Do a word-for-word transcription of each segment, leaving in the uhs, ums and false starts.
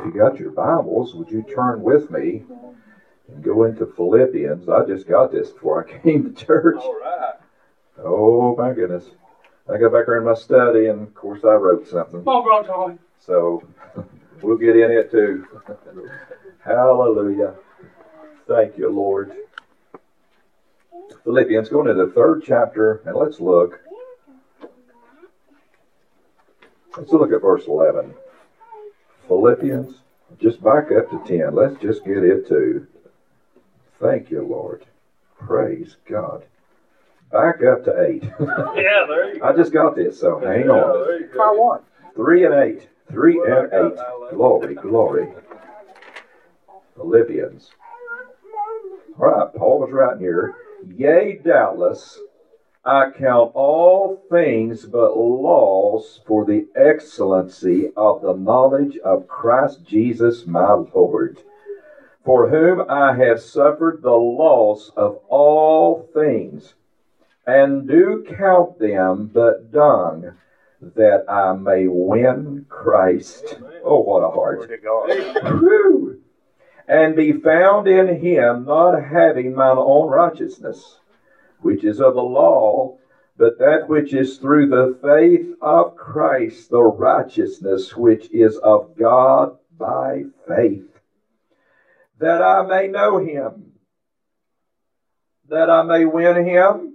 you got your Bibles, would you turn with me and go into Philippians? I just got this before I came to church. All right. Oh, my goodness. I got back there in my study, and of course I wrote something. Come on, Brother Tommy. So we'll get in it too. Hallelujah. Thank you, Lord. Philippians, going to the third chapter, and let's look. Let's look at verse eleven. Philippians, just back up to ten. Let's just get it too. Thank you, Lord. Praise God. Back up to eight. Yeah, there you go. I just got this, so hang Yeah, on. there you go. Try one. Three and eight. Three and eight. Glory, glory. Philippians. All right, Paul was writing here. Yea, doubtless, I count all things but loss for the excellency of the knowledge of Christ Jesus my Lord, for whom I have suffered the loss of all things, and do count them but dung, that I may win Christ. Oh, what a heart. Whew. And be found in him, not having mine own righteousness, which is of the law, but that which is through the faith of Christ, the righteousness which is of God by faith, that I may know him, that I may win him,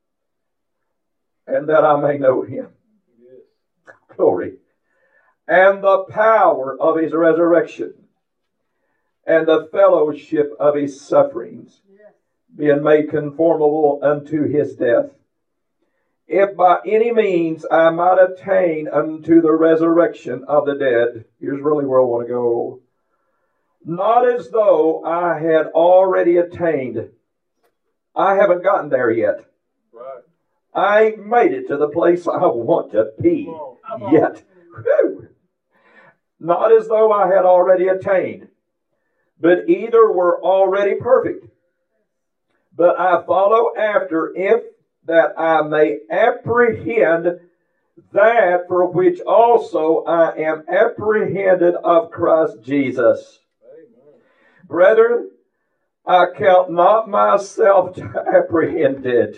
and that I may know him. Glory. And the power of his resurrection, and the fellowship of his sufferings, being made conformable unto his death, if by any means I might attain unto the resurrection of the dead. Here's really where I want to go. Not as though I had already attained. I haven't gotten there yet. Right. I ain't made it to the place I want to be yet. Whew. Not as though I had already attained, but either were already perfect. But I follow after, if that I may apprehend that for which also I am apprehended of Christ Jesus. Amen. Brethren, I count not myself apprehended,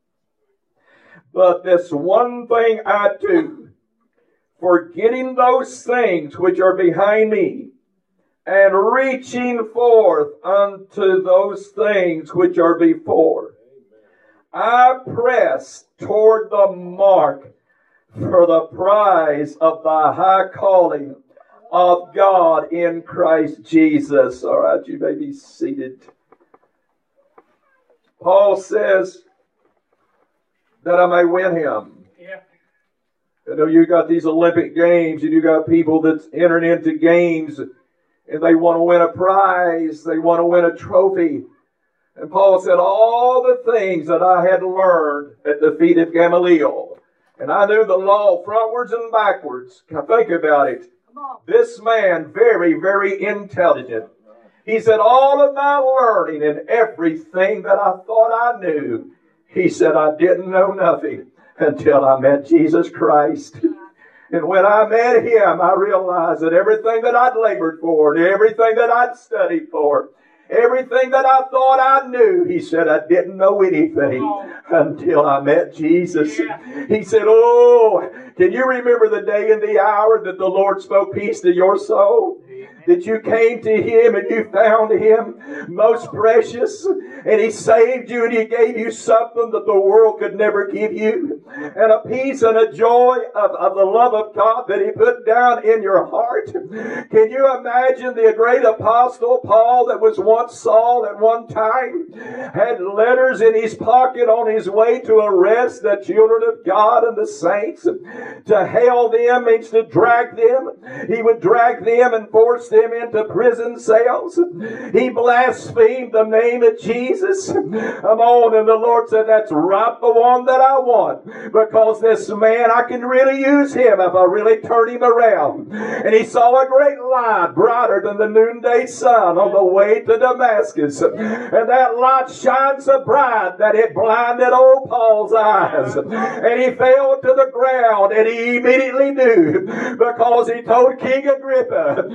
but this one thing I do, forgetting those things which are behind me, and reaching forth unto those things which are before, I press toward the mark for the prize of the high calling of God in Christ Jesus. All right, you may be seated. Paul says that I may win him. Yeah. You know, you got these Olympic Games, and you got people that's entering into games, and they want to win a prize. They want to win a trophy. And Paul said, all the things that I had learned at the feet of Gamaliel, and I knew the law frontwards and backwards. Now think about it. This man, very, very intelligent. He said, all of my learning and everything that I thought I knew, he said, I didn't know nothing until I met Jesus Christ. And when I met him, I realized that everything that I'd labored for, and everything that I'd studied for, everything that I thought I knew, he said, I didn't know anything until I met Jesus. He said, oh, can you remember the day and the hour that the Lord spoke peace to your soul? That you came to him and you found him most precious, and he saved you and he gave you something that the world could never give you, and a peace and a joy of, of the love of God that he put down in your heart. Can you imagine the great apostle Paul, that was once Saul at one time, had letters in his pocket on his way to arrest the children of God and the saints, to hail them means to drag them. He would drag them and force them into prison cells. He blasphemed the name of Jesus. Come on, and the Lord said, that's right, the one that I want, because this man, I can really use him if I really turn him around. And he saw a great light brighter than the noonday sun on the way to Damascus, and that light shined so bright that it blinded old Paul's eyes, and he fell to the ground, and he immediately knew, because he told King Agrippa, he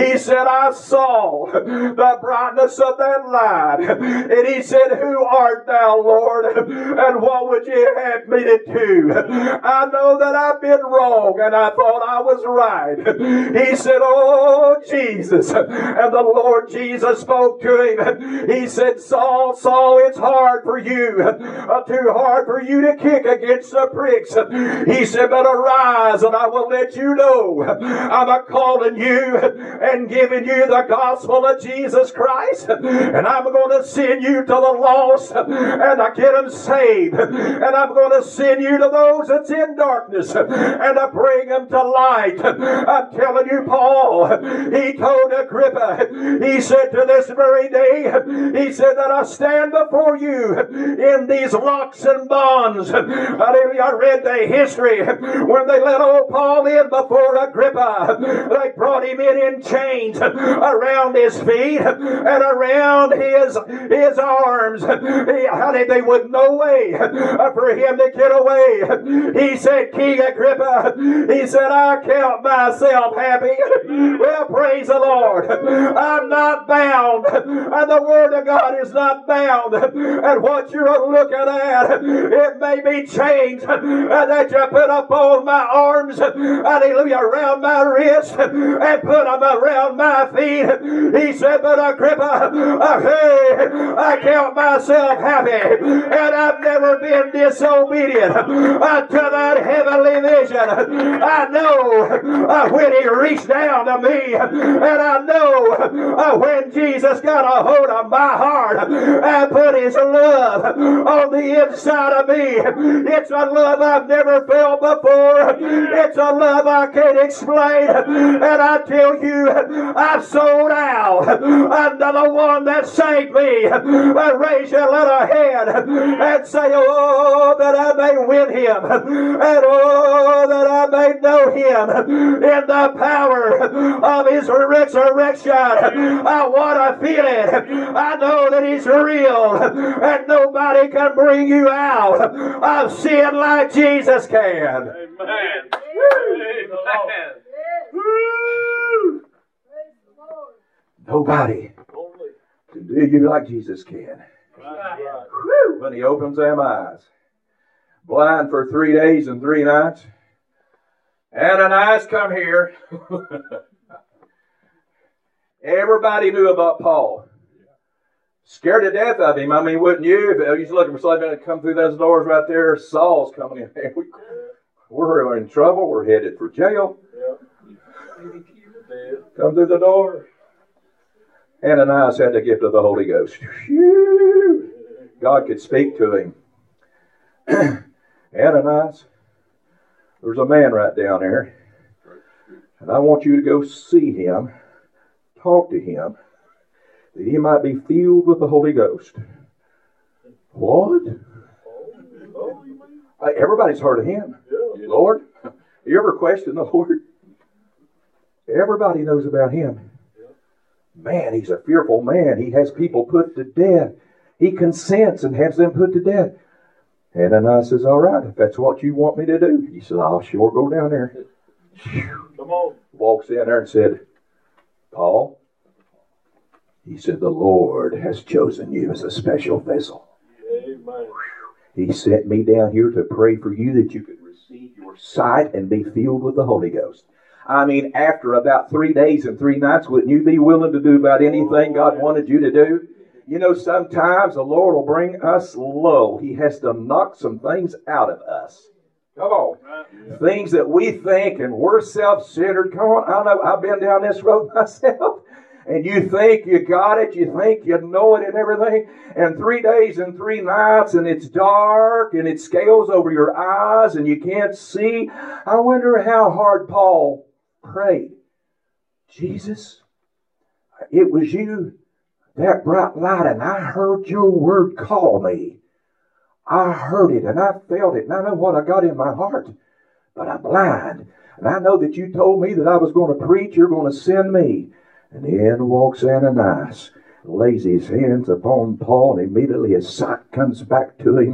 He said, I saw the brightness of that light. And he said, who art thou, Lord? And what would you have me to do? I know that I've been wrong and I thought I was right. He said, oh, Jesus. And the Lord Jesus spoke to him. He said, Saul, Saul, it's hard for you. Uh, too hard for you to kick against the pricks. He said, but arise and I will let you know I'm a calling you and giving you the gospel of Jesus Christ. And I'm going to send you to the lost and I get them saved. And I'm going to send you to those that's in darkness and I bring them to light. I'm telling you, Paul, he told Agrippa, he said, to this very day, he said that I stand before you in these locks and bonds. Hallelujah. I read the history when they let old Paul in before Agrippa. They brought him in in chains around his feet and around his, his arms. He, honey, they would no way for him to get away. He said, King Agrippa, he said, I count myself happy. Well, praise the Lord. I'm not bound. And the Word of God is not bound. And what you're looking at, it may be chains that you put up on my arms, hallelujah, around my wrist, and put them around my feet. He said, but Agrippa, uh, hey, I count myself happy, and I've never been disobedient uh, to that heavenly vision. I know uh, when he reached down to me, and I know uh, when Jesus got a hold of my heart and put his love on the inside of me. It's a love I've never felt before. It's a love I can't explain. And I tell you, I've sold out under the one that saved me. Raise your little hand and say, oh, that I may win him. And oh, that I may know him in the power of his resurrection. I want to feel it. I know that he's real. And nobody can bring you out of sin like Jesus can. Amen. Amen. Woo. Nobody can do you like Jesus can. Right. Whew, when he opens them eyes. Blind for three days and three nights. Ananias, come here. Everybody knew about Paul. Scared to death of him. I mean, wouldn't you? If you was looking for somebody to come through those doors right there, Saul's coming in. We, we're in trouble. We're headed for jail. Come through the door. Ananias had the gift of the Holy Ghost. Whew. God could speak to him. Ananias, there's a man right down there, and I want you to go see him, talk to him, that he might be filled with the Holy Ghost. What? Everybody's heard of him. Lord, you ever question the Lord? Everybody knows about him. Man, he's a fearful man. He has people put to death. He consents and has them put to death. And Ananias says, all right, if that's what you want me to do. He said, I'll sure go down there. Come on. Walks in there and said, Paul, he said, the Lord has chosen you as a special vessel. Amen. He sent me down here to pray for you that you could receive your sight and be filled with the Holy Ghost. I mean, after about three days and three nights, wouldn't you be willing to do about anything God wanted you to do? You know, sometimes the Lord will bring us low. He has to knock some things out of us. Come on. Right. Things that we think and we're self-centered. Come on, I know I've been down this road myself. And you think you got it, you think you know it and everything. And three days and three nights and it's dark and it scales over your eyes and you can't see. I wonder how hard Paul prayed. Jesus, it was you, that bright light, and I heard your word call me. I heard it and I felt it and I know what I got in my heart. But I'm blind. And I know that you told me that I was going to preach, you're going to send me. And in walks Ananias, lays his hands upon Paul, and immediately his sight comes back to him.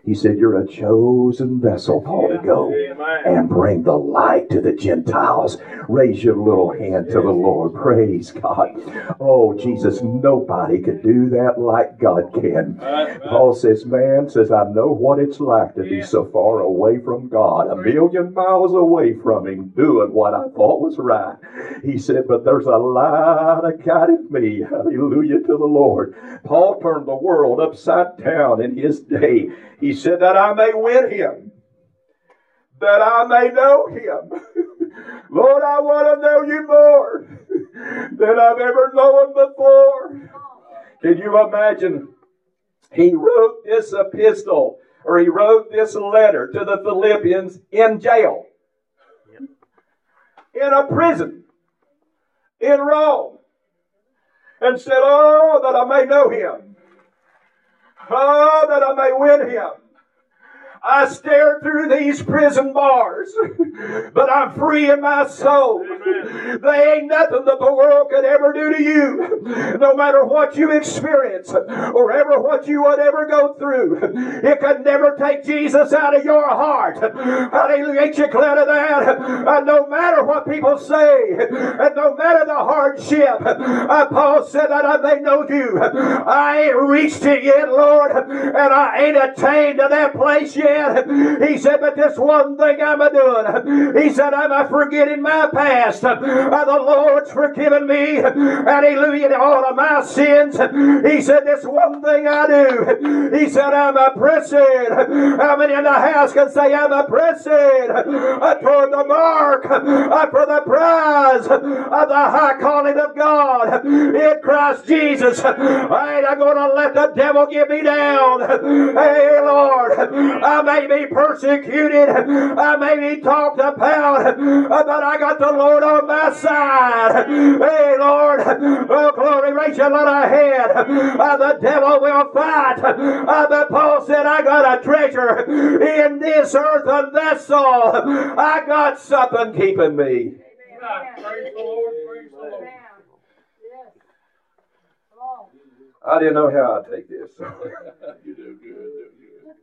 He said, you're a chosen vessel, Paul, to go and bring the light to the Gentiles. Raise your little hand to the Lord. Praise God. Oh, Jesus, nobody could do that like God can. Paul says, man, says, I know what it's like to be so far away from God, a million miles away from Him, doing what I thought was right. He said, but there's a light that guideth me. Hallelujah to the Lord. Paul turned the world upside down in his day. He said that I may win Him, that I may know Him. Lord, I want to know You more than I've ever known before. Can you imagine? He wrote this epistle, or he wrote this letter to the Philippians in jail, in a prison, in Rome, and said, oh, that I may know Him. Oh, that I may win Him. I stare through these prison bars, but I'm free in my soul. There ain't nothing that the world could ever do to you, no matter what you experience or ever what you would ever go through. It could never take Jesus out of your heart. Hallelujah. Ain't you glad of that? And no matter what people say, and no matter the hardship, uh, Paul said that I may know You. I ain't reached it yet, Lord, and I ain't attained to that place yet. He said, but this one thing I'm a-doing. He said, I'm a-forgetting my past. Uh, the Lord's forgiven me. Hallelujah. All of my sins. He said, this one thing I do. He said, I'm a-pressing. How many in the house can say, I'm a-pressing uh, toward the mark uh, for the prize of the high calling of God in Christ Jesus. I ain't going to let the devil get me down. Hey, Lord, I may be persecuted, I may be talked about, but I got the Lord on my side. Hey, Lord, oh, glory, raise your little hand. Uh, the devil will fight. Uh, but Paul said, I got a treasure in this earthen vessel. I got something keeping me. Praise the Lord, praise the Lord. I didn't know how I'd take this. You do good, do good.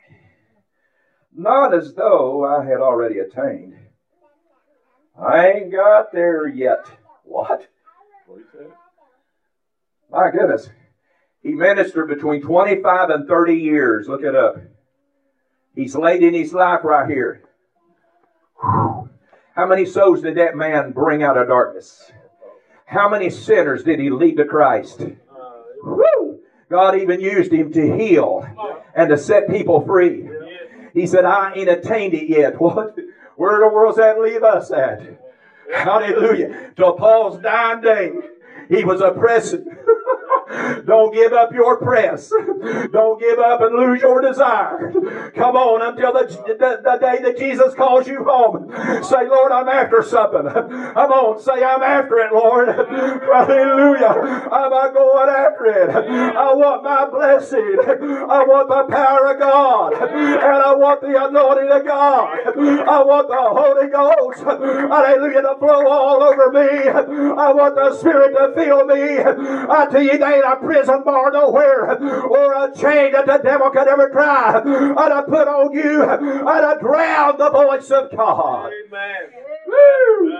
Not as though I had already attained. I ain't got there yet. What? What he said? My goodness. He ministered between twenty-five and thirty years. Look it up. He's laid in his life right here. Whew. How many souls did that man bring out of darkness? How many sinners did he lead to Christ? Woo! God even used him to heal and to set people free. He said, I ain't attained it yet. What? Where in the world's that leave us at? Hallelujah. Till Paul's dying day, he was oppressing. Don't give up your press. Don't give up and lose your desire. Come on until the, the, the day that Jesus calls you home. Say, Lord, I'm after something. Come on, say, I'm after it, Lord. Hallelujah. I'm going after it. I want my blessing. I want the power of God. And I want the anointing of God. I want the Holy Ghost. Hallelujah, to flow all over me. I want the Spirit to fill me. I tell you, they ain't a prison bar nowhere or a chain that the devil could ever try to put on you and to drown the voice of God. Amen. Woo!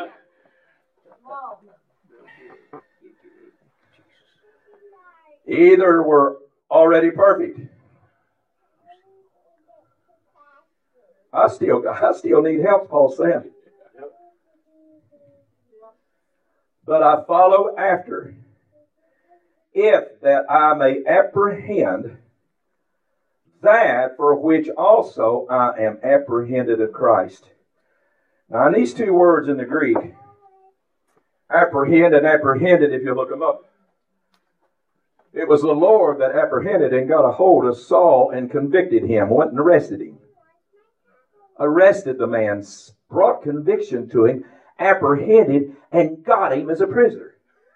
Either we're already perfect. I still, I still need help, Paul said. But I follow after, if that I may apprehend that for which also I am apprehended of Christ. Now, in these two words in the Greek, apprehend and apprehended, if you look them up, it was the Lord that apprehended and got a hold of Saul and convicted him, went and arrested him. Arrested the man, brought conviction to him, apprehended, and got him as a prisoner.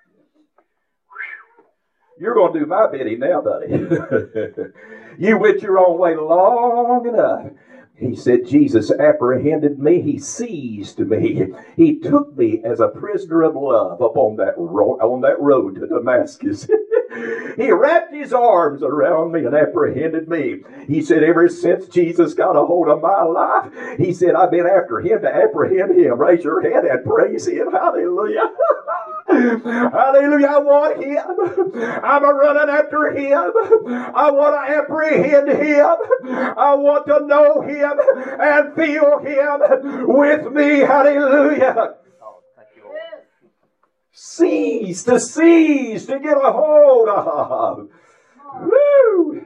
You're going to do my bidding now, buddy. You went your own way long enough. He said, Jesus apprehended me. He seized me. He took me as a prisoner of love up on that, ro- on that road to Damascus. He wrapped his arms around me and apprehended me. He said, ever since Jesus got a hold of my life, he said, I've been after him to apprehend him. Raise your hand and praise him. Hallelujah. Hallelujah. I want him. I'm a running after him. I want to apprehend him. I want to know him and feel him with me. Hallelujah. Seize, to seize, to get a hold of. Woo.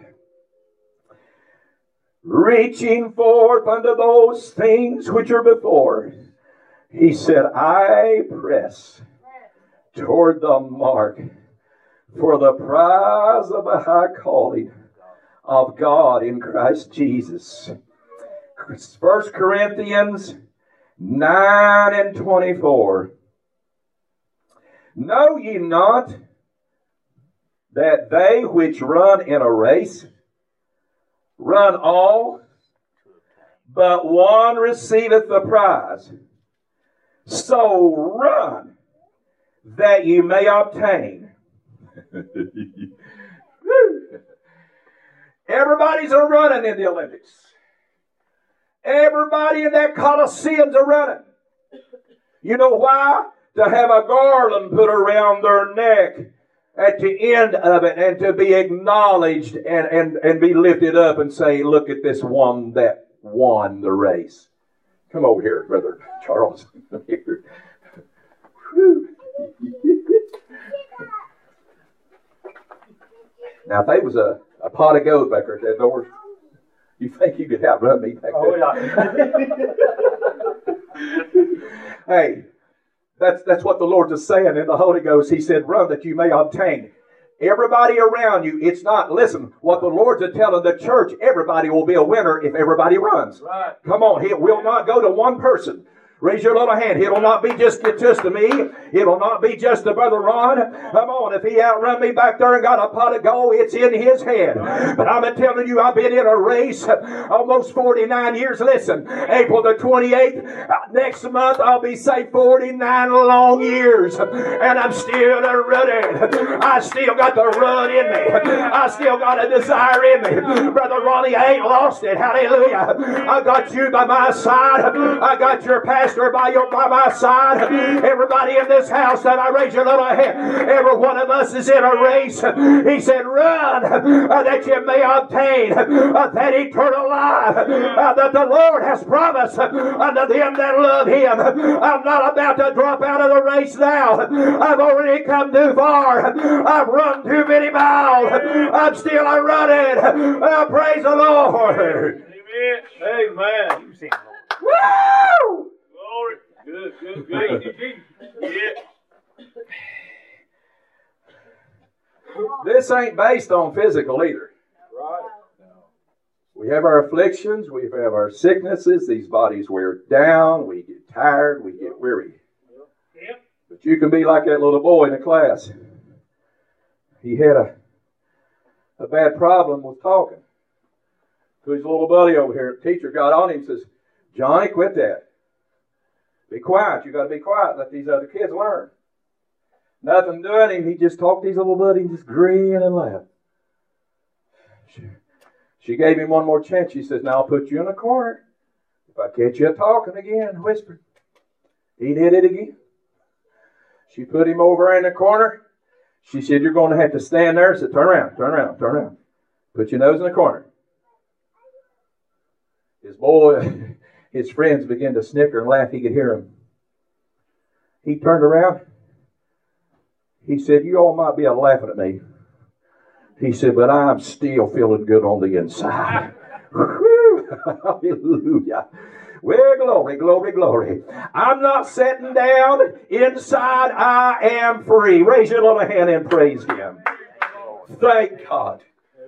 Reaching forth unto those things which are before. He said, I press toward the mark for the prize of the high calling of God in Christ Jesus. First Corinthians nine and twenty-four. Know ye not that they which run in a race run all, but one receiveth the prize? So run that you may obtain. Everybody's a running in the Olympics. Everybody in that Coliseum's a running. You know why? To have a garland put around their neck at the end of it and to be acknowledged and, and, and be lifted up and say, look at this one that won the race. Come over here, Brother Charles. Now, if there was a, a pot of gold back there at that door, you think you could outrun me back there? Oh, yeah. Hey, that's, that's what the Lord's is saying in the Holy Ghost. He said, run that you may obtain. Everybody around you, it's not, listen, what the Lord's is telling the church, everybody will be a winner if everybody runs. Right. Come on, it will not go to one person. Raise your little hand. It'll not be just, just to me. It'll not be just to Brother Ron. Come on, if he outrun me back there and got a pot of gold, it's in his head. But I'm telling you, I've been in a race almost forty-nine years. Listen, April the twenty-eighth, next month I'll be saved forty-nine long years. And I'm still running. I still got the run in me. I still got a desire in me. Brother Ronnie, I ain't lost it. Hallelujah. I got you by my side. I got your pastor by your by my side. Everybody in this house, that I raise your little hand. Every one of us is in a race. He said, run uh, that you may obtain uh, that eternal life uh, that the Lord has promised uh, unto them that love him. I'm not about to drop out of the race now. I've already come too far. I've run too many miles. I'm still a running. Uh, praise the Lord. Amen. Amen. Woo! Glory. Good, good, good. Yeah. This ain't based on physical either. Right. We have our afflictions. We have our sicknesses. These bodies wear down. We get tired. We get weary. Yep. But you can be like that little boy in the class. He had a, a bad problem with talking. So his little buddy over here, the teacher got on him and says, Johnny, quit that. Be quiet. You got to be quiet. Let these other kids learn. Nothing doing him. He just talked to his little buddy and just grin and laugh. She, she gave him one more chance. She says, now I'll put you in a corner. If I catch you talking again, whisper. He did it again. She put him over in the corner. She said, you're going to have to stand there. I said, turn around, turn around, turn around. Put your nose in the corner. His boy, his friends began to snicker and laugh. He could hear them. He turned around. He said, you all might be laughing at me. He said, but I'm still feeling good on the inside. Hallelujah. Well, glory, glory, glory. I'm not sitting down. Inside, I am free. Raise your little hand and praise him. Thank God.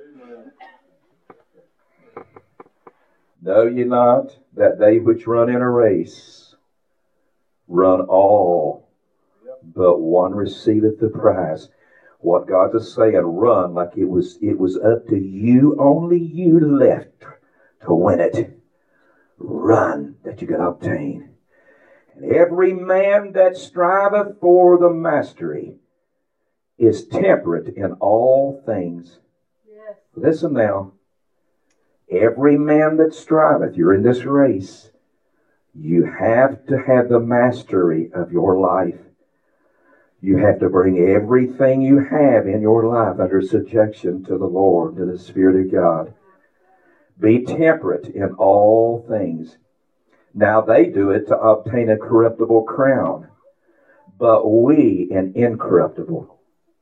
Know ye not that they which run in a race run all, but one receiveth the prize? What God is saying, run like it was it was up to you, only you left to win it. Run that you can obtain. And every man that striveth for the mastery is temperate in all things. Yes. Listen now. Every man that striveth, you're in this race, you have to have the mastery of your life. You have to bring everything you have in your life under subjection to the Lord, to the Spirit of God. Be temperate in all things. Now they do it to obtain a corruptible crown, but we an incorruptible.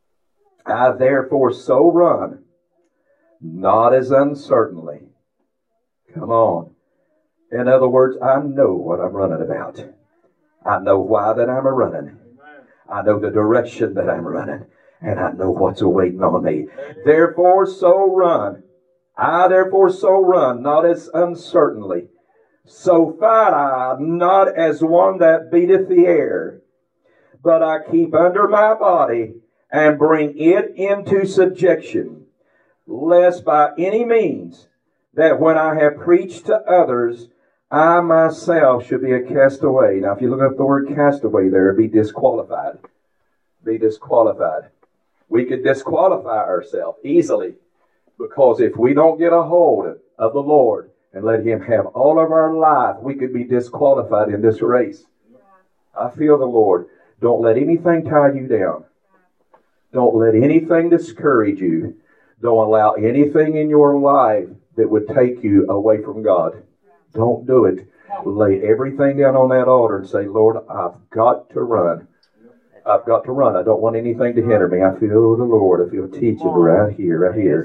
I therefore so run, not as uncertainly. Come on. In other words, I know what I'm running about. I know why that I'm a running. I know the direction that I'm running. And I know what's awaiting on me. Therefore so run. I therefore so run, not as uncertainly. So fight I, not as one that beateth the air, but I keep under my body and bring it into subjection, lest by any means that when I have preached to others, I myself should be a castaway. Now, if you look up the word castaway there, be disqualified. Be disqualified. We could disqualify ourselves easily, because if we don't get a hold of the Lord and let Him have all of our life, we could be disqualified in this race. I feel the Lord. Don't let anything tie you down. Don't let anything discourage you. Don't allow anything in your life that would take you away from God. Don't do it. Lay everything down on that altar and say, Lord, I've got to run. I've got to run. I don't want anything to hinder me. I feel the Lord. I feel teaching right here, right here.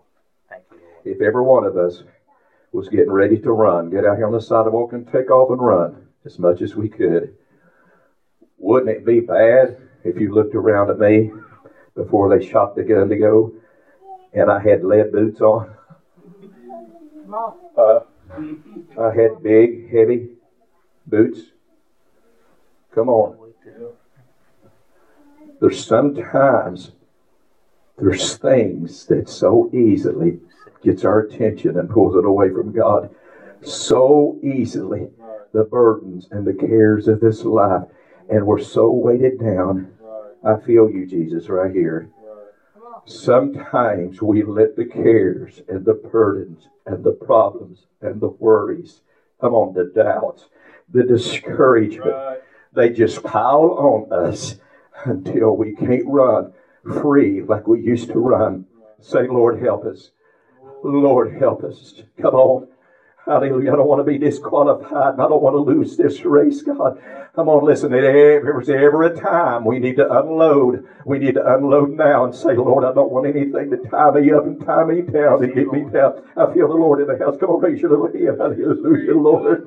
If every one of us was getting ready to run, get out here on the sidewalk and take off and run as much as we could, wouldn't it be bad if you looked around at me before they shot the gun to go and I had lead boots on? Uh, I had big, heavy boots. Come on. There's sometimes there's things that so easily gets our attention and pulls it away from God. So easily, the burdens and the cares of this life, and we're so weighted down. I feel you, Jesus, right here. Sometimes we let the cares and the burdens and the problems and the worries, come on, the doubts, the discouragement, they just pile on us until we can't run free like we used to run. Say, Lord, help us. Lord, help us. Come on. Hallelujah. I don't want to be disqualified, and I don't want to lose this race, God. Come on, listen. There's ever a time we need to unload. We need to unload now and say, Lord, I don't want anything to tie me up and tie me down and get me down. I feel the Lord in the house. Come on, raise your little hand. Hallelujah, Lord.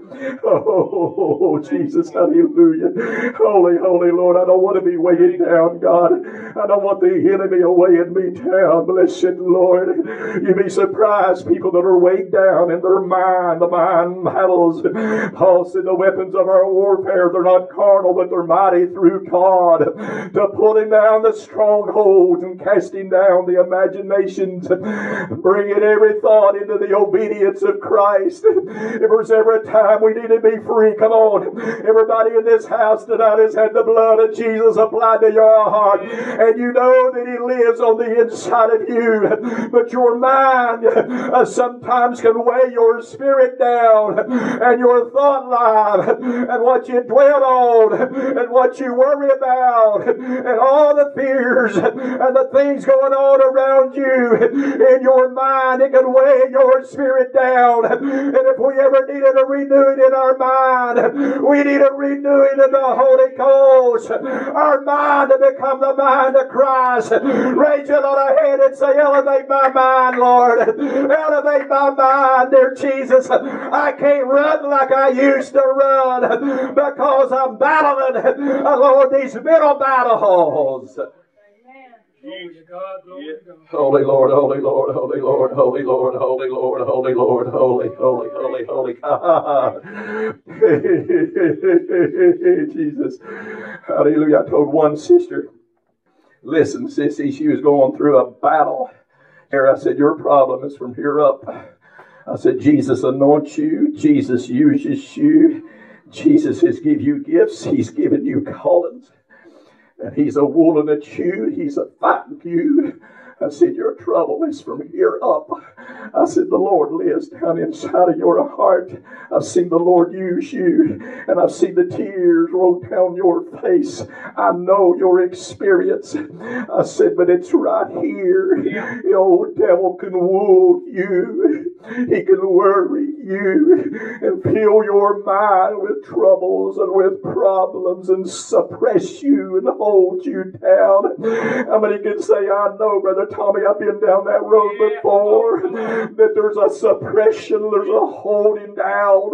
Oh, Jesus, hallelujah. Holy, holy Lord, I don't want to be weighted down, God. I don't want the enemy weighing me down. Blessed Lord. You'd be surprised, people that are weighed down in their mind, the mind battles. Paul said the weapons of our warfare, they're not carnal, but they're mighty through God to pulling down the strongholds and casting down the imaginations, bringing every thought into the obedience of Christ. If there's ever a time we need to be free, come on. Everybody in this house tonight has had the blood of Jesus applied to your heart, and you know that He lives on the inside of you, but your mind uh, sometimes can weigh your spirit down, and your thought life, and what you dwell on, and what you worry about, and all the fears and the things going on around you in your mind. It can weigh your spirit down. And if we ever needed a renewing in our mind, we need a renewing in the Holy Ghost. Our mind to become the mind of Christ. Raise your little hand and say, elevate my mind, Lord. Elevate my mind, dear Jesus. I can't run like I used to run because I'm battling, uh, Lord, these middle battles. Holy Lord, holy Lord, holy Lord, holy Lord, holy Lord, holy Lord, holy, holy, holy, holy God. Jesus. Hallelujah. I told one sister, listen, sissy, she was going through a battle. Here I said, your problem is from here up. I said, Jesus anoints you. Jesus uses you. Jesus has given you gifts. He's given you callings. And he's a wooling a chewed. He's a fighting feud. I said, your trouble is from here up. I said, the Lord lives down inside of your heart. I've seen the Lord use you, and I've seen the tears roll down your face. I know your experience. I said, but it's right here. The old devil can wound you. He can worry you and fill your mind with troubles and with problems and suppress you and hold you down. How many can say, I know, Brother Tommy, I've been down that road before, that there's a suppression, there's a holding down.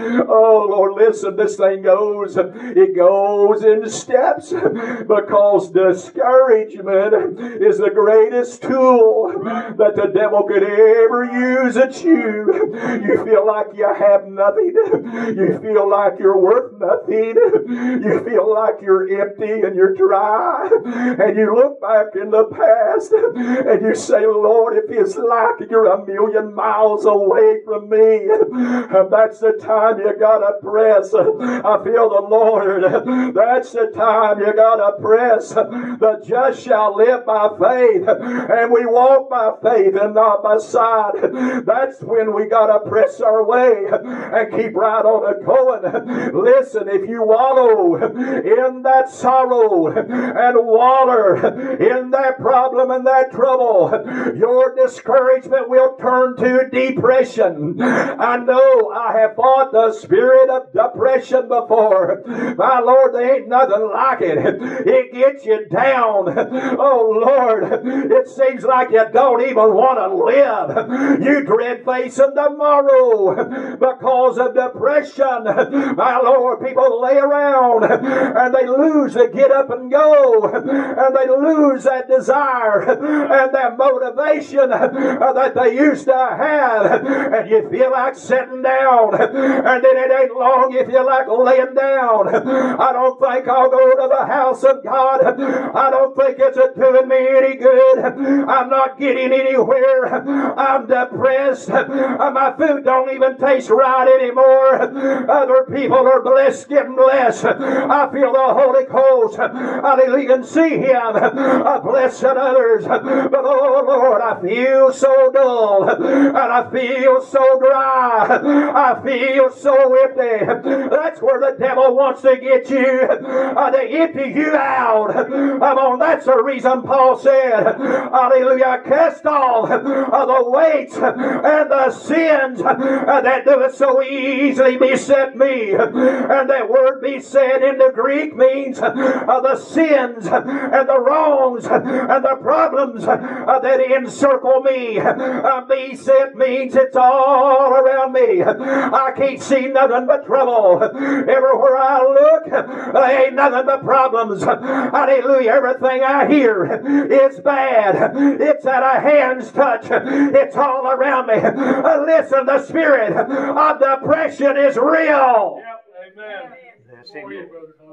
Oh, Lord, listen, this thing goes, it goes in steps, because discouragement is the greatest tool that the devil could ever use at you. You feel like you have nothing. You feel like you're worth nothing. You feel like you're empty and you're dry. And you look back in the past and you say, Lord, if it's like you're a million miles away from me, that's the time you gotta press. I feel the Lord. That's the time you gotta press. The just shall live by faith, and we walk by faith and not by sight. That's when we gotta press our way and keep right on it going. Listen, if you wallow in that sorrow and waller in that problem and that trouble, your discouragement will turn to depression. I know I have fought the spirit of depression before. My Lord, there ain't nothing like it. It gets you down. Oh Lord, it seems like you don't even want to live. You dread facing tomorrow because of depression. My Lord, people lay around and they lose the get up and go, and they lose that desire and that motivation that they used to have, and you feel like sitting down, and then it ain't long you feel like laying down. I don't think I'll go to the house of God. I don't think it's doing me any good. I'm not getting anywhere. I'm depressed. My food don't even taste right anymore. Other people are blessed, getting blessed. I feel the Holy Ghost. Hallelujah. You can see Him blessing others. But oh Lord, I feel so dull, and I feel so dry. I feel so empty. That's where the devil wants to get you, uh, to empty you out. Come on, that's the reason Paul said, hallelujah, cast off uh, the weights and the sins uh, that do so easily beset me. And that word beset in the Greek means uh, the sins and the wrongs and the problems uh, that encircle me. Uh, beset means it's all around me. I can't see nothing but trouble. Everywhere I look, there ain't nothing but problems. Hallelujah. Everything I hear is bad. It's at a hand's touch. It's all around me. Uh, listen, the spirit of depression is real. Yep. Amen. Amen.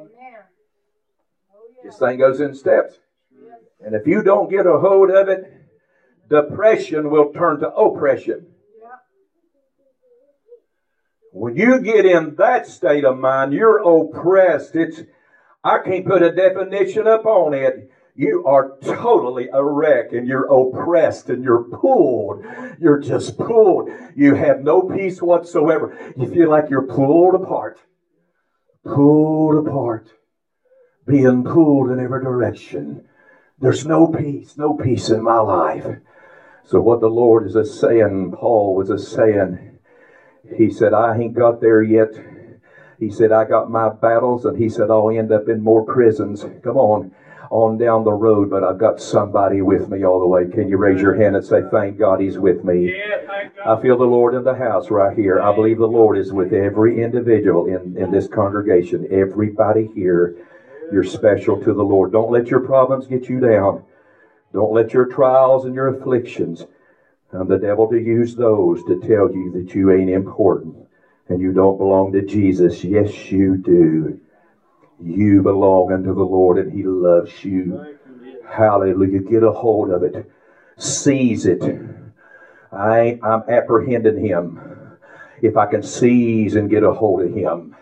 This thing goes in steps. And if you don't get a hold of it, depression will turn to oppression. When you get in that state of mind, you're oppressed. It's, I can't put a definition up on it. You are totally a wreck, and you're oppressed, and you're pulled. You're just pulled. You have no peace whatsoever. You feel like you're pulled apart. Pulled apart. Being pulled in every direction. There's no peace, no peace in my life. So what the Lord is a saying, Paul was a saying, he said, I ain't got there yet. He said, I got my battles, and he said, I'll end up in more prisons. Come on, on down the road, but I've got somebody with me all the way. Can you raise your hand and say, thank God He's with me? Yeah, thank God. I feel the Lord in the house right here. I believe the Lord is with every individual in, in this congregation. Everybody here, you're special to the Lord. Don't let your problems get you down. Don't let your trials and your afflictions and the devil to use those to tell you that you ain't important and you don't belong to Jesus. Yes, you do. You belong unto the Lord, and He loves you. Hallelujah. Get a hold of it. Seize it. I ain't, I'm apprehending Him. If I can seize and get a hold of Him.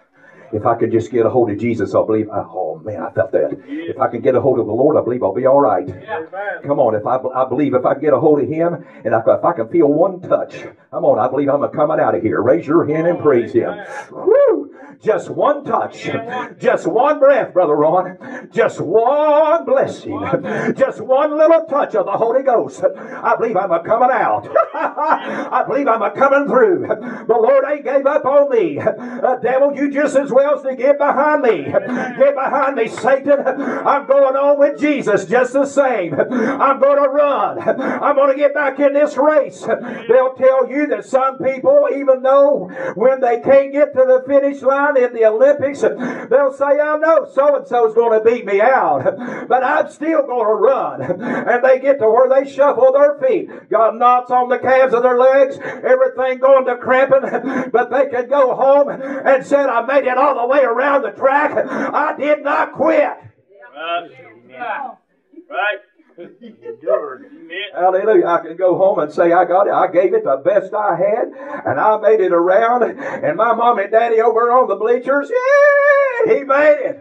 If I could just get a hold of Jesus, I believe, oh man, I felt that. If I can get a hold of the Lord, I believe I'll be all right. Come on, if I, I believe if I can get a hold of Him, and if, if I can feel one touch, come on, I believe I'm coming out of here. Raise your hand and praise Him. Woo! Just one touch, just one breath, Brother Ron, just one blessing, just one little touch of the Holy Ghost. I believe I'm a coming out. I believe I'm a coming through. The Lord ain't gave up on me. Uh, devil, you just as well as to get behind me. Get behind me, Satan. I'm going on with Jesus just the same. I'm going to run. I'm going to get back in this race. They'll tell you that some people, even though when they can't get to the finish line in the Olympics, they'll say, I know so-and-so's going to beat me out, but I'm still going to run. And they get to where they shuffle their feet, got knots on the calves of their legs, everything going to cramping, but they can go home and said, I made it all the way around the track. I did not quit. Right. Right. Hallelujah. I can go home and say, I got it. I gave it the best I had, and I made it around. And my mom and daddy over on the bleachers, yeah, he made it.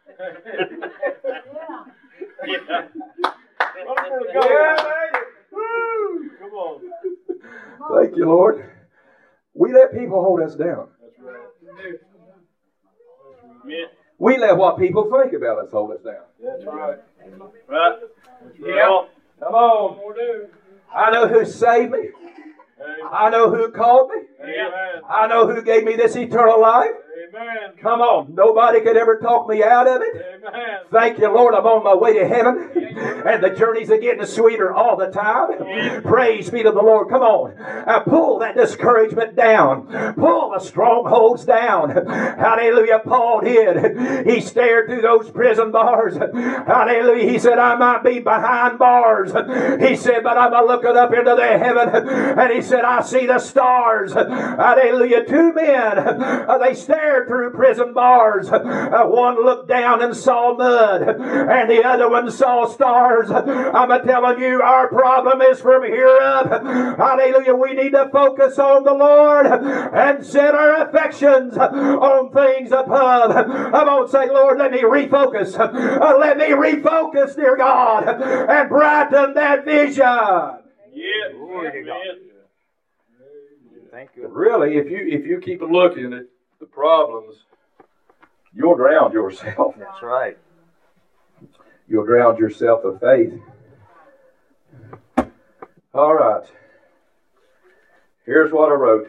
Yeah. Yeah, made it. Woo. Come on. Thank you, Lord. We let people hold us down. Yeah. We let what people think about us hold us down. That's right. Right. Yeah. Come on. I know who saved me. I know who called me. Amen. I know who gave me this eternal life. Amen. Come on. Nobody could ever talk me out of it. Amen. Thank you, Lord. I'm on my way to heaven. And the journeys are getting sweeter all the time. Praise be to the Lord. Come on. Uh, pull that discouragement down. Pull the strongholds down. Hallelujah. Paul did. He stared through those prison bars. Hallelujah. He said, I might be behind bars. He said, but I'm looking up into the heaven. And he said, I see the stars. Hallelujah. Two men, uh, they stared through prison bars. Uh, one looked down and saw mud, and the other one saw stars. I'm telling you, our problem is from here up. Hallelujah. We need to focus on the Lord and set our affections on things above. I'm going to say, Lord, let me refocus. Uh, let me refocus, dear God, and brighten that vision. Yeah. Glory to God. Thank you. Really, if you if you keep looking at the problems, you'll drown yourself. That's right. You'll drown yourself of faith. All right. Here's what I wrote.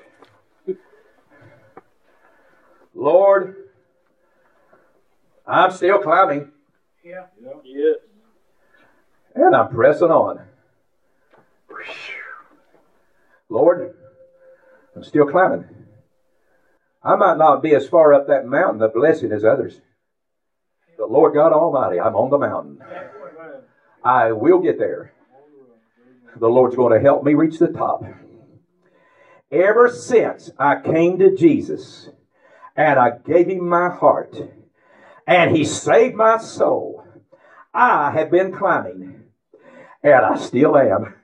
Lord, I'm still climbing. Yeah. Yeah. And I'm pressing on. Lord, I'm still climbing. I might not be as far up that mountain of blessing as others. But Lord God Almighty, I'm on the mountain. I will get there. The Lord's going to help me reach the top. Ever since I came to Jesus and I gave Him my heart and He saved my soul, I have been climbing, and I still am.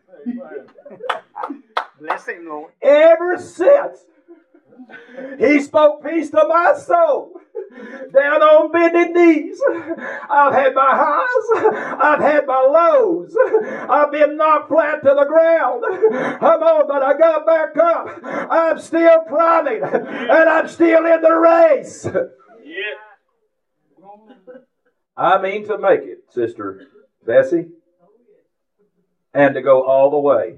Bless Him, Lord. Ever since He spoke peace to my soul, down on bended knees, I've had my highs, I've had my lows, I've been knocked flat to the ground. Come on, but I got back up. I'm still climbing, and I'm still in the race. Yeah. I mean to make it, Sister Bessie, and to go all the way.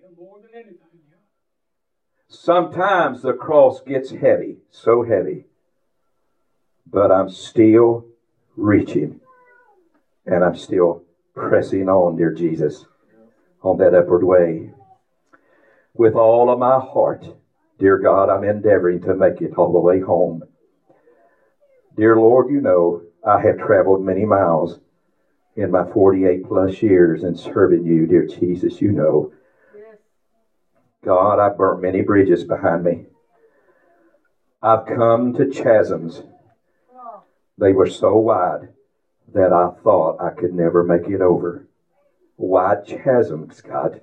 Sometimes the cross gets heavy, so heavy, but I'm still reaching, and I'm still pressing on, dear Jesus, on that upward way. With all of my heart, dear God, I'm endeavoring to make it all the way home. Dear Lord, you know, I have traveled many miles in my forty-eight plus years in serving you, dear Jesus, you know. God, I burnt many bridges behind me. I've come to chasms. They were so wide that I thought I could never make it over. Wide chasms, God.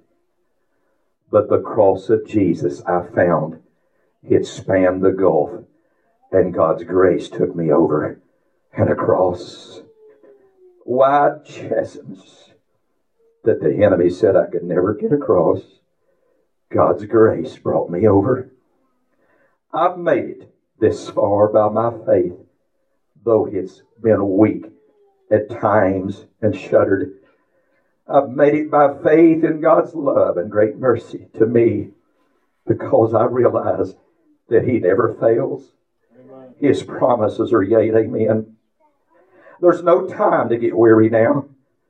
But the cross of Jesus, I found, it spanned the gulf, And God's grace took me over and across wide chasms that the enemy said I could never get across. God's grace brought me over. I've made it this far by my faith, though it's been weak at times and shuddered. I've made it by faith in God's love and great mercy to me, because I realize that He never fails. Amen. His promises are yea and amen. There's no time to get weary now.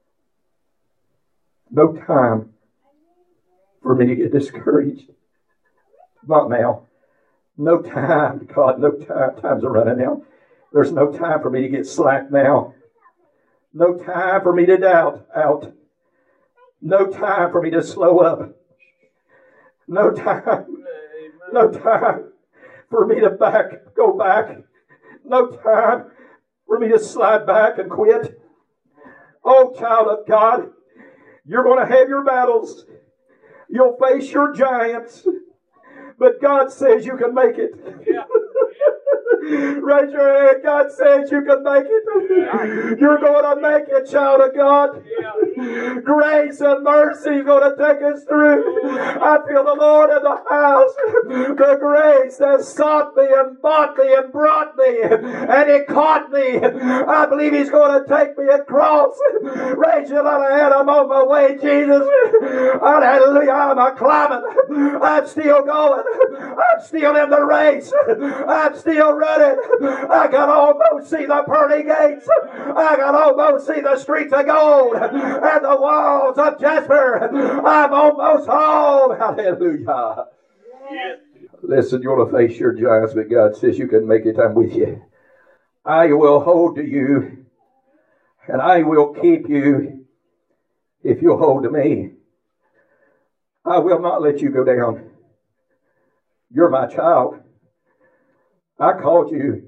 No time for me to get discouraged. Not now. No time, God, no time. Time's are running out. There's no time for me to get slack now. No time for me to doubt out. No time for me to slow up. No time. No time for me to back, go back. No time for me to slide back and quit. Oh, child of God, you're going to have your battles. You'll face your giants. But God says you can make it. Yeah. Raise your hand. God says you can make it. You're going to make it, child of God. Grace and mercy is going to take us through. I feel the Lord in the house. The grace that sought me and bought me and brought me and He caught me. I believe He's going to take me across. Raise your little hand. I'm on my way, Jesus. Hallelujah. I'm a climbing. I'm still going. I'm still in the race. I'm still running. I can almost see the pearly gates. I can almost see the streets of gold and the walls of jasper. I'm almost home. Hallelujah. Yes. Listen, you're going to face your giants, but God says you can make it. I'm with you. I will hold to you, and I will keep you if you'll hold to me. I will not let you go down. You're my child. I called you.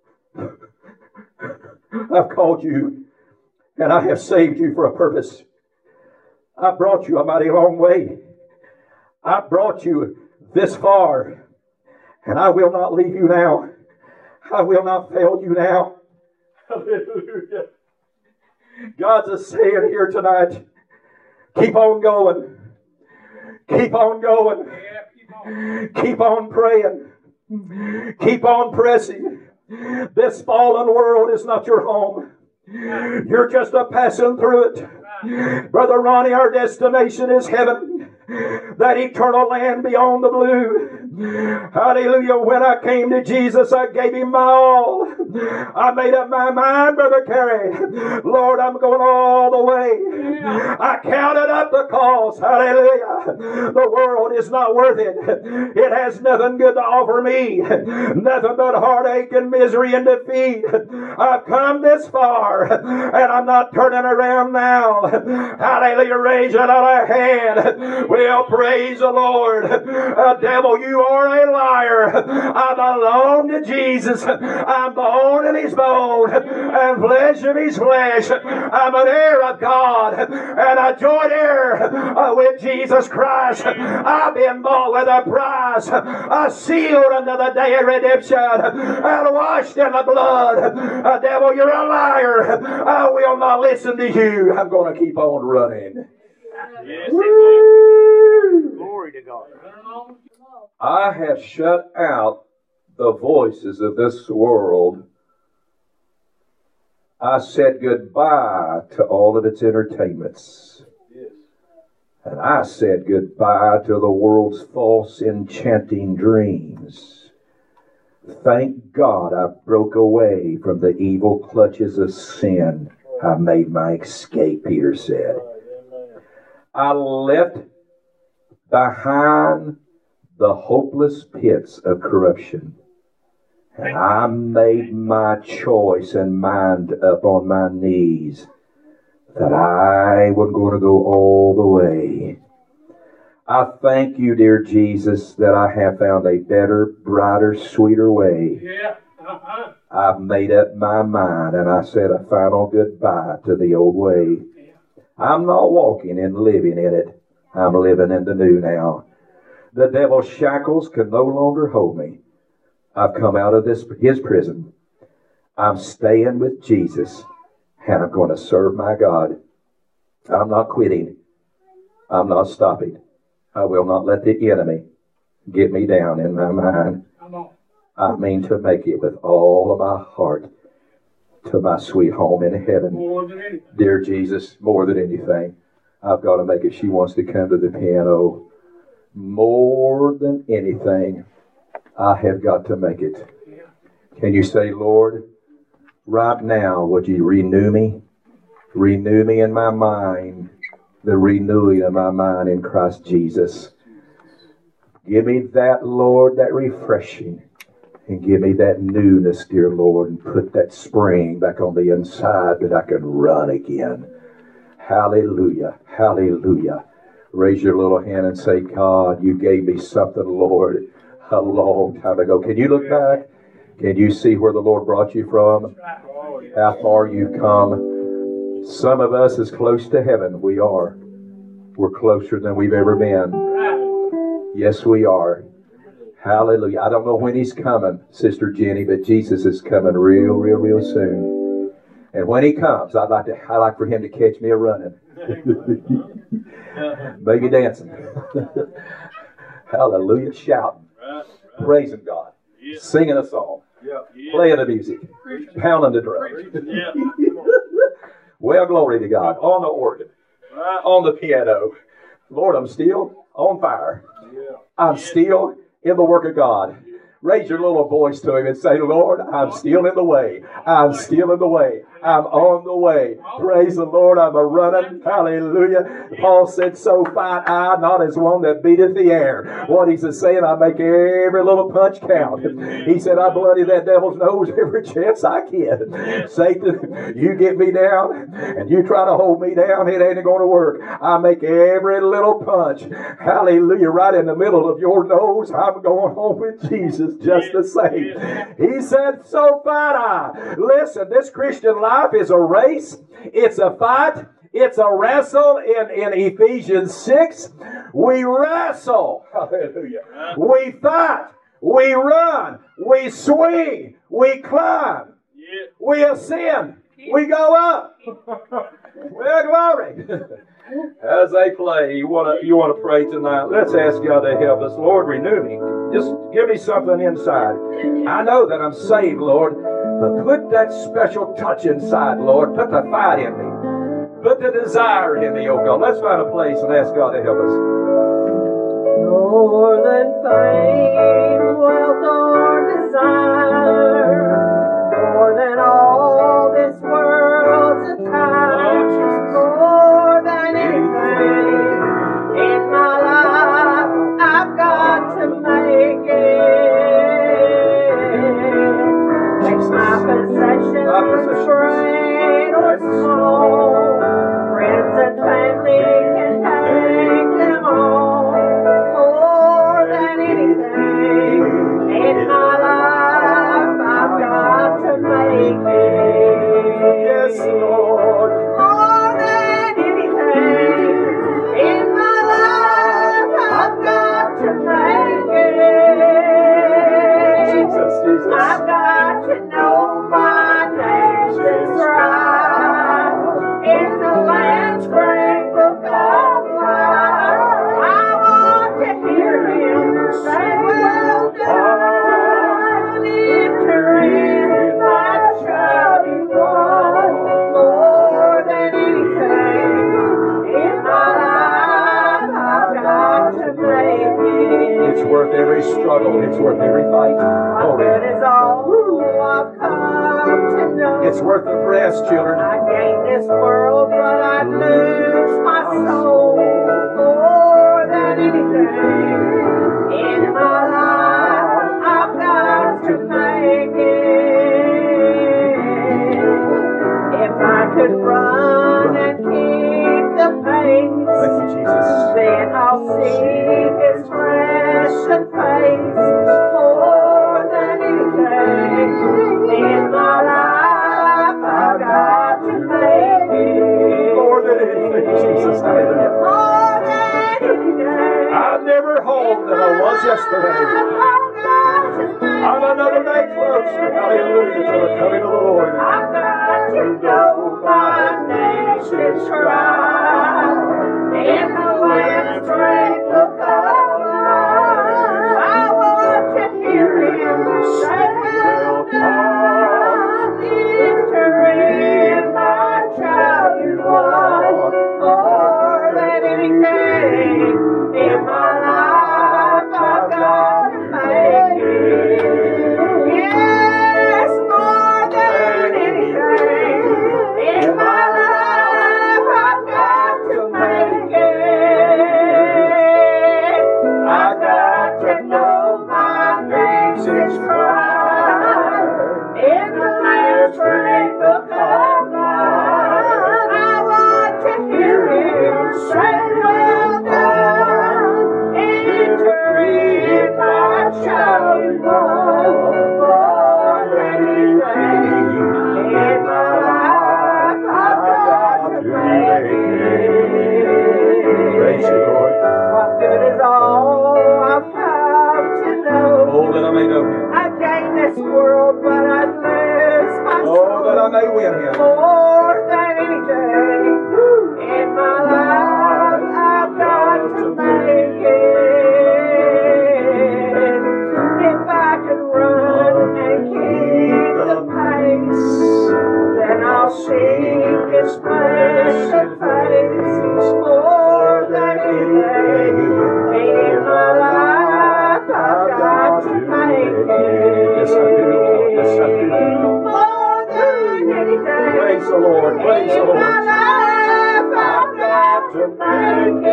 I've called you, and I have saved you for a purpose. I brought you a mighty long way. I brought you this far, and I will not leave you now. I will not fail you now. Hallelujah. God's a saying here tonight, keep on going. Keep on going. Yeah, keep on. Keep on praying. Keep on pressing. This fallen world is not your home. You're just a passing through it. Brother Ronnie, our destination is heaven. That eternal land beyond the blue. Hallelujah. When I came to Jesus, I gave Him my all. I made up my mind, Brother Carey. Lord, I'm going all the way. I counted up the cost. Hallelujah. The world is not worth it. It has nothing good to offer me. Nothing but heartache and misery and defeat. I've come this far, and I'm not turning around now. Hallelujah. Raise another hand. Well, praise the Lord. Uh, devil, you are a liar. I belong to Jesus. I'm bone of His bone and flesh of His flesh. I'm an heir of God, and I join heir uh, with Jesus Christ. I've been bought with a price, uh, sealed unto the day of redemption, and washed in the blood. Uh, devil, you're a liar. I will not listen to you. I'm going to keep on running. Yes, glory to God. I have shut out the voices of this world. I said goodbye to all of its entertainments. Yes. And I said goodbye to the world's false enchanting dreams. Thank God I broke away from the evil clutches of sin. I made my escape, Peter said. I left behind the hopeless pits of corruption. And I made my choice and mind up on my knees that I was going to go all the way. I thank you, dear Jesus, that I have found a better, brighter, sweeter way. Yeah. Uh-huh. I've made up my mind, and I said a final goodbye to the old way. I'm not walking and living in it. I'm living in the new now. The devil's shackles can no longer hold me. I've come out of this his prison. I'm staying with Jesus, and I'm going to serve my God. I'm not quitting. I'm not stopping. I will not let the enemy get me down in my mind. I mean to make it with all of my heart to my sweet home in heaven. More than anything. Dear Jesus, more than anything, I've got to make it. She wants to come to the piano. More than anything, I have got to make it. Can you say, Lord, right now, would you renew me? Renew me in my mind, the renewing of my mind in Christ Jesus. Give me that, Lord, that refreshing. And give me that newness, dear Lord, and put that spring back on the inside that I can run again. Hallelujah. Hallelujah. Raise your little hand and say, God, you gave me something, Lord, a long time ago. Can you look back? Can you see where the Lord brought you from? How far you've come? Some of us is close to heaven. We are. We're closer than we've ever been. Yes, we are. Hallelujah. I don't know when he's coming, Sister Jenny, but Jesus is coming real, real, real soon. And when he comes, I'd like to I'd like for him to catch me a running. Maybe dancing. Hallelujah. Shouting. Praising God. Singing a song. Playing the music. Pounding the drum. Well, glory to God. On the organ. On the piano. Lord, I'm still on fire. I'm still in the work of God. Raise your little voice to him and say, Lord, I'm still in the way. I'm still in the way. I'm on the way. Praise the Lord. I'm a running. Hallelujah. Paul said, so fight I, not as one that beateth the air. What he's saying, I make every little punch count. He said, I bloody that devil's nose every chance I can. Satan, you get me down and you try to hold me down, it ain't going to work. I make every little punch. Hallelujah. Right in the middle of your nose. I'm going home with Jesus just the same. He said, so fight I. Listen, this Christian life is a race. It's a fight. It's a wrestle. In, in Ephesians six, we wrestle. Hallelujah. We fight. We run. We swing. We climb. We ascend. We go up. Well, glory. As they play, you want to you want to pray tonight. Let's ask God to help us. Lord, renew me. Just give me something inside. I know that I'm saved, Lord, but put that special touch inside, Lord. Put the fight in me. Put the desire in me, oh God. Let's find a place and ask God to help us. More than fame, wealth, or desire, more than all this world's attire, more than anything in my life, I've got to make it. Take my possessions, great or small, friends and family can take them all. More than anything in my life, I've got to make it. Yes, Lord. More than anything in my life, I've got to make it. Jesus, Jesus. I've got to know my name is right in the Lamb's great book of life. I want to hear him say, well done, enter in my shouting one. More than anything in my life, I've got to make it. It's worth every struggle. It's worth every fight. My Oh, good is all I've come to know. it's worth the press, children. I gain this world, but I lose my soul. More than anything in my life, I've got to make it. If I could run and keep the pace, Thank you, Jesus. then I'll see his blessed face. More than anything in my life, I've got to make it. More than anything, Jesus. Hallelujah. More than anything. I'm never home than I was yesterday. I've got to make I'm another closer, hallelujah, to the coming of the Lord. I've got to know my nation's cry. In the Lamb's great book of life, I want to hear him say, well done, victory, my child, you won more than anything in my life. I've got to make it. Yes, more than anything in my life. I've got to make it. I've got to know my nation's cry. In the Lamb's great book of life, I want to hear him say, well done, victory in my child, you won more than anything in my life. I've got to make it. Praise you, Lord. What good is all I've come to know? Oh, that I may know him. I gain this world, but I'd lose my Oh, that I soul. may win him. More than anything in my life, I've got to make it. If I could run and keep the pace, then I'll seek his blessed face. More than anything in my life, I've got to make it. Yes, I do, Lord. Yes, I do. More than anything. Praise the Lord. Praise the In Lord. my life, I've got to make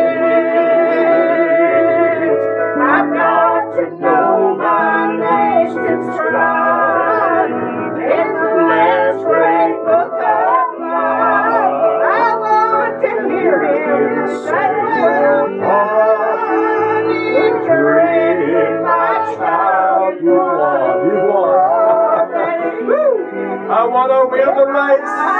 it. I've got to know my nation's right. In the Lamb's great book of life, I want to hear him say, well done, victory in my child, you won. You won. Woo! I want to win the race.